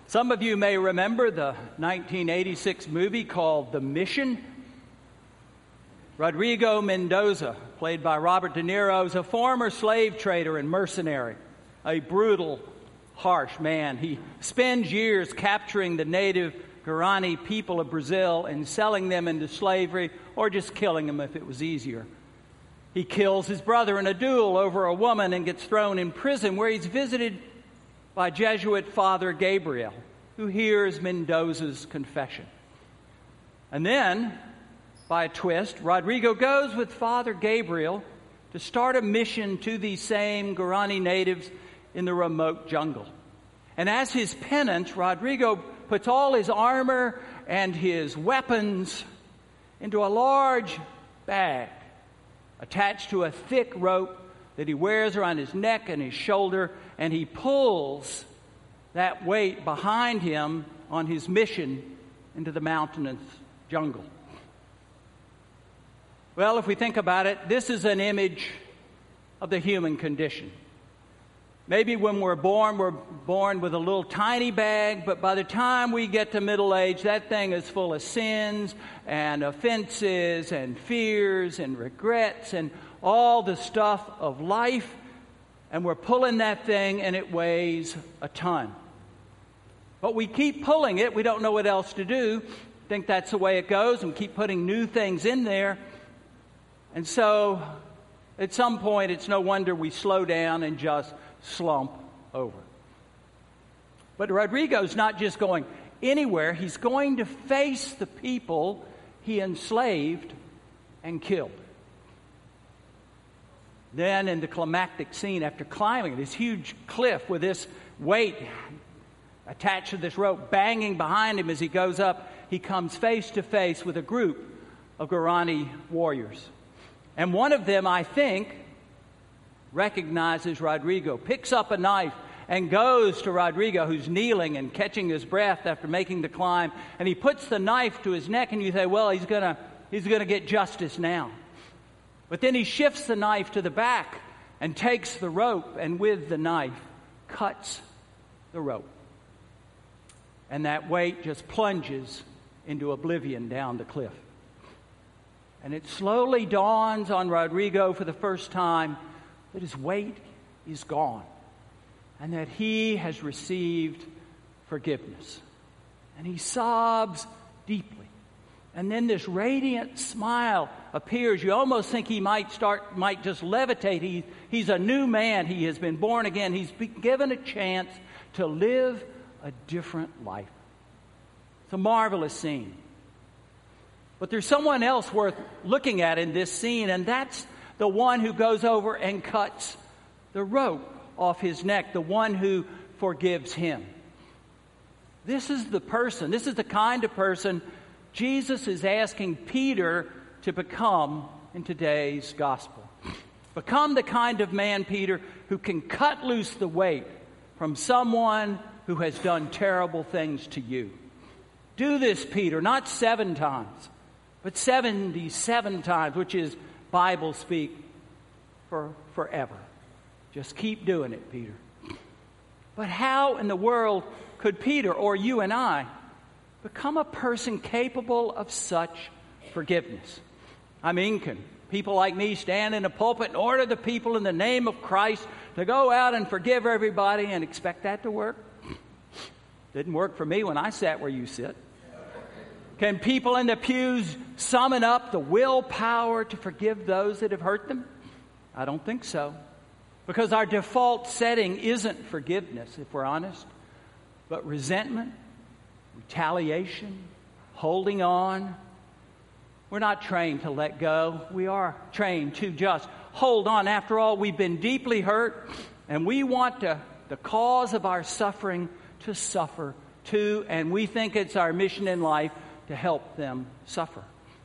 Some of you may remember the 1986 movie called The Mission. Rodrigo Mendoza, played by Robert De Niro, is a former slave trader and mercenary, a brutal, harsh man. He spends years capturing the native Guarani people of Brazil and selling them into slavery or just killing them if it was easier. He kills his brother in a duel over a woman and gets thrown in prison, where he's visited by Jesuit Father Gabriel, who hears Mendoza's confession. And then, by a twist, Rodrigo goes with Father Gabriel to start a mission to these same Guarani natives in the remote jungle. And as his penance, Rodrigo puts all his armor and his weapons into a large bag attached to a thick rope that he wears around his neck and his shoulder, and he pulls that weight behind him on his mission into the mountainous jungle. Well, if we think about it, this is an image of the human condition. Maybe when we're born with a little tiny bag, but by the time we get to middle age, that thing is full of sins and offenses and fears and regrets and all the stuff of life. And we're pulling that thing, and it weighs a ton. But we keep pulling it. We don't know what else to do. Think that's the way it goes, and keep putting new things in there. And so, at some point, it's no wonder we slow down and just slump over. But Rodrigo's not just going anywhere. He's going to face the people he enslaved and killed. Then in the climactic scene, after climbing this huge cliff with this weight attached to this rope banging behind him as he goes up, he comes face to face with a group of Guarani warriors. And one of them, I think, recognizes Rodrigo, picks up a knife and goes to Rodrigo, who's kneeling and catching his breath after making the climb, and he puts the knife to his neck, and you say, well, he's gonna get justice now. But then he shifts the knife to the back and takes the rope, and with the knife cuts the rope. And that weight just plunges into oblivion down the cliff. And it slowly dawns on Rodrigo for the first time that his weight is gone and that he has received forgiveness. And he sobs deeply. And then this radiant smile appears. You almost think he might just levitate. He's a new man. He has been born again. He's been given a chance to live a different life. It's a marvelous scene. But there's someone else worth looking at in this scene, and that's the one who goes over and cuts the rope off his neck, the one who forgives him. This is the kind of person Jesus is asking Peter to become in today's gospel. Become the kind of man, Peter, who can cut loose the weight from someone who has done terrible things to you. Do this, Peter, not 7 times, but 77 times, which is Bible speak for forever. Just keep doing it, Peter. But how in the world could Peter or you and I become a person capable of such forgiveness? I mean, can people like me stand in a pulpit and order the people in the name of Christ to go out and forgive everybody and expect that to work? Didn't work for me when I sat where you sit. Can people in the pews summon up the willpower to forgive those that have hurt them? I don't think so. Because our default setting isn't forgiveness, if we're honest, but resentment, retaliation, holding on. We're not trained to let go. We are trained to just hold on. After all, we've been deeply hurt, and we want the cause of our suffering to suffer too, and we think it's our mission in life to help them suffer.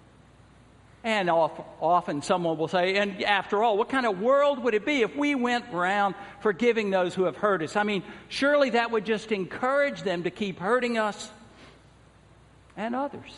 And often someone will say, and after all, what kind of world would it be if we went around forgiving those who have hurt us? I mean, surely that would just encourage them to keep hurting us and others.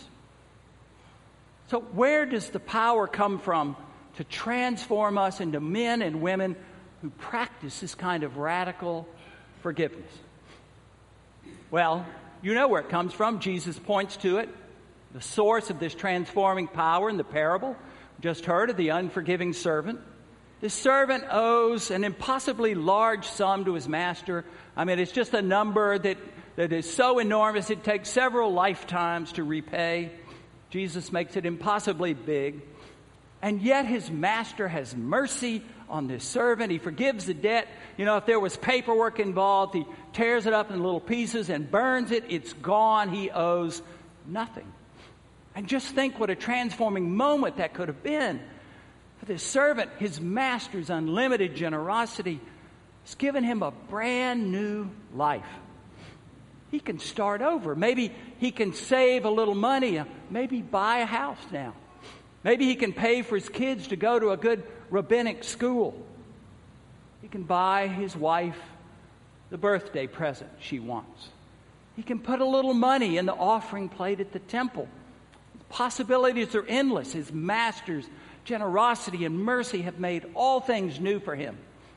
So where does the power come from to transform us into men and women who practice this kind of radical forgiveness? Well, you know where it comes from. Jesus points to it. The source of this transforming power in the parable, just heard of the unforgiving servant. This servant owes an impossibly large sum to his master. I mean, it's just a number that is so enormous it takes several lifetimes to repay. Jesus makes it impossibly big. And yet his master has mercy on this servant. He forgives the debt. You know, if there was paperwork involved, he tears it up in little pieces and burns it. It's gone. He owes nothing. And just think what a transforming moment that could have been. For this servant, his master's unlimited generosity has given him a brand new life. He can start over. Maybe he can save a little money, maybe buy a house now. Maybe he can pay for his kids to go to a good rabbinic school. He can buy his wife the birthday present she wants. He can put a little money in the offering plate at the temple. The possibilities are endless. His master's generosity and mercy have made all things new for him.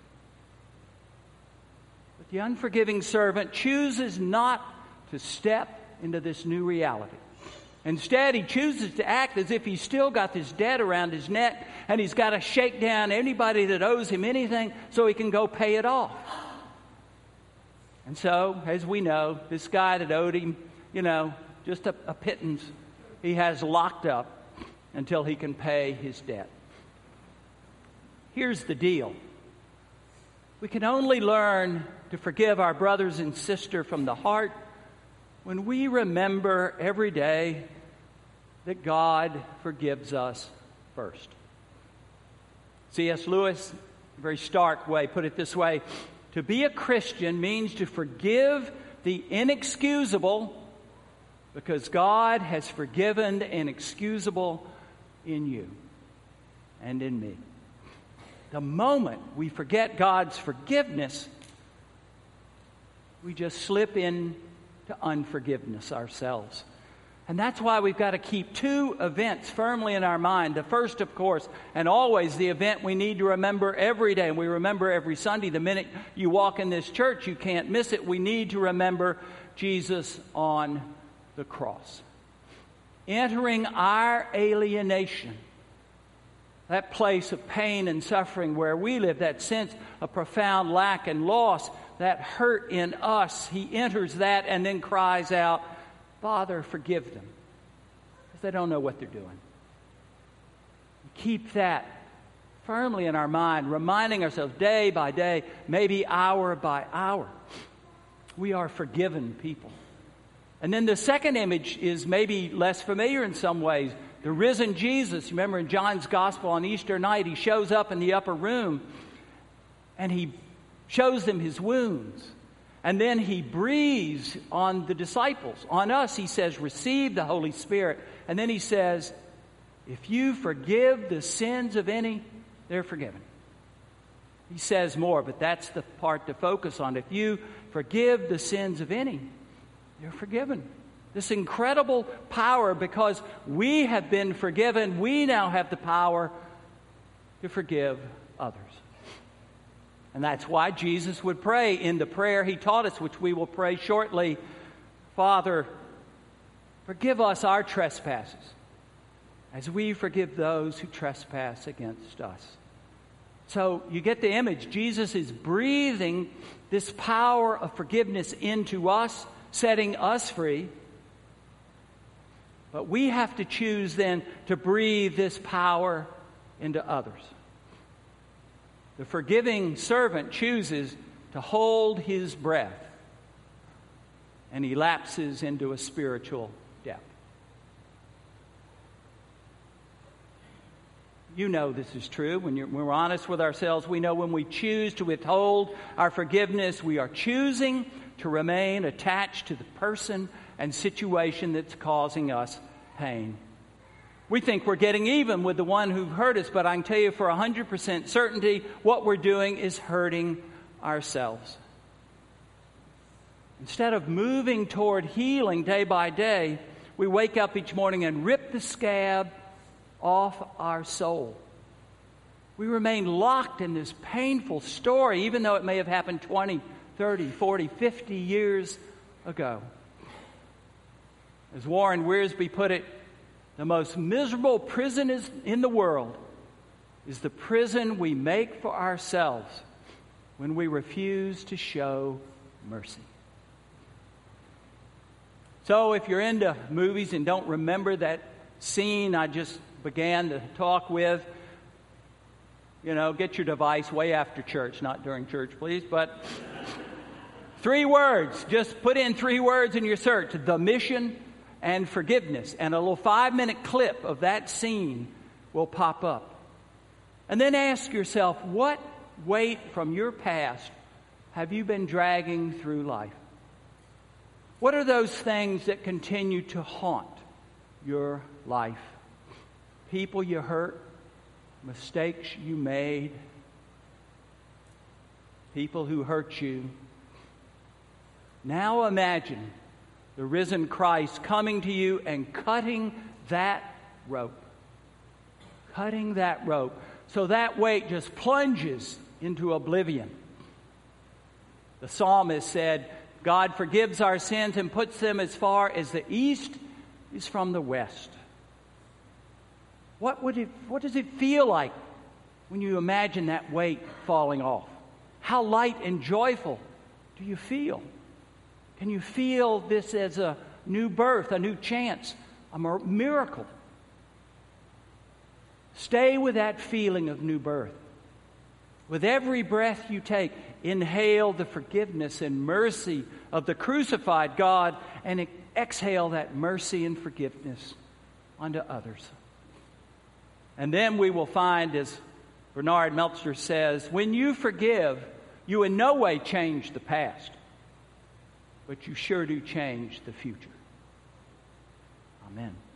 But the unforgiving servant chooses not to step into this new reality. Instead, he chooses to act as if he's still got this debt around his neck and he's got to shake down anybody that owes him anything so he can go pay it off. And so, as we know, this guy that owed him, just a pittance, he has locked up until he can pay his debt. Here's the deal. We can only learn to forgive our brothers and sisters from the heart when we remember every day that God forgives us first. C.S. Lewis, a very stark way, put it this way: to be a Christian means to forgive the inexcusable because God has forgiven the inexcusable in you and in me. The moment we forget God's forgiveness, we just slip into unforgiveness ourselves. And that's why we've got to keep two events firmly in our mind. The first, of course, and always the event we need to remember every day. And we remember every Sunday. The minute you walk in this church, you can't miss it. We need to remember Jesus on the cross. Entering our alienation, that place of pain and suffering where we live, that sense of profound lack and loss, that hurt in us. He enters that and then cries out, Father, forgive them, because they don't know what they're doing. Keep that firmly in our mind, reminding ourselves day by day, maybe hour by hour, we are forgiven people. And then the second image is maybe less familiar in some ways. The risen Jesus, remember in John's Gospel on Easter night, he shows up in the upper room and he shows them his wounds. And then he breathes on the disciples. On us, he says, receive the Holy Spirit. And then he says, if you forgive the sins of any, they're forgiven. He says more, but that's the part to focus on. If you forgive the sins of any, you're forgiven. This incredible power, because we have been forgiven, we now have the power to forgive others. And that's why Jesus would pray in the prayer he taught us, which we will pray shortly. Father, forgive us our trespasses, as we forgive those who trespass against us. So you get the image. Jesus is breathing this power of forgiveness into us, setting us free. But we have to choose then to breathe this power into others. The forgiving servant chooses to hold his breath, and he lapses into a spiritual depth. You know this is true. When we're honest with ourselves, we know when we choose to withhold our forgiveness, we are choosing to remain attached to the person and situation that's causing us pain. We think we're getting even with the one who hurt us, but I can tell you for 100% certainty, what we're doing is hurting ourselves. Instead of moving toward healing day by day, we wake up each morning and rip the scab off our soul. We remain locked in this painful story, even though it may have happened 20, 30, 40, 50 years ago. As Warren Wiersbe put it, the most miserable prison in the world is the prison we make for ourselves when we refuse to show mercy. So if you're into movies and don't remember that scene I just began to talk with, get your device way after church, not during church, please, but 3 words. Just put in 3 words in your search: the mission and forgiveness. And a little 5-minute clip of that scene will pop up. And then ask yourself, what weight from your past have you been dragging through life? What are those things that continue to haunt your life? People you hurt, mistakes you made, people who hurt you. Now imagine the risen Christ coming to you and cutting that rope. Cutting that rope. So that weight just plunges into oblivion. The psalmist said, God forgives our sins and puts them as far as the east is from the west. What does it feel like when you imagine that weight falling off? How light and joyful do you feel? Can you feel this as a new birth, a new chance, a miracle? Stay with that feeling of new birth. With every breath you take, inhale the forgiveness and mercy of the crucified God and exhale that mercy and forgiveness unto others. And then we will find, as Bernard Meltzer says, when you forgive, you in no way change the past, but you sure do change the future. Amen.